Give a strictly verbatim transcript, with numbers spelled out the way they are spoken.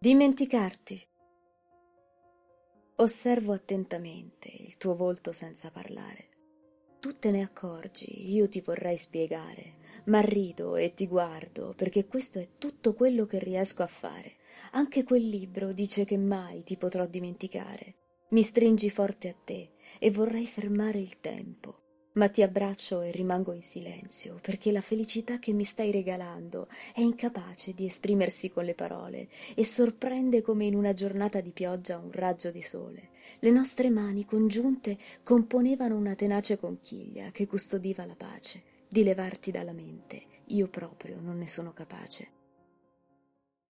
Dimenticarti. Osservo attentamente il tuo volto senza parlare. Tu te ne accorgi, io ti vorrei spiegare, ma rido e ti guardo perché questo è tutto quello che riesco a fare. Anche quel libro dice che mai ti potrò dimenticare. Mi stringi forte a te e vorrei fermare il tempo, ma ti abbraccio e rimango in silenzio perché la felicità che mi stai regalando è incapace di esprimersi con le parole e sorprende come in una giornata di pioggia un raggio di sole. Le nostre mani congiunte componevano una tenace conchiglia che custodiva la pace. Di levarti dalla mente io proprio non ne sono capace.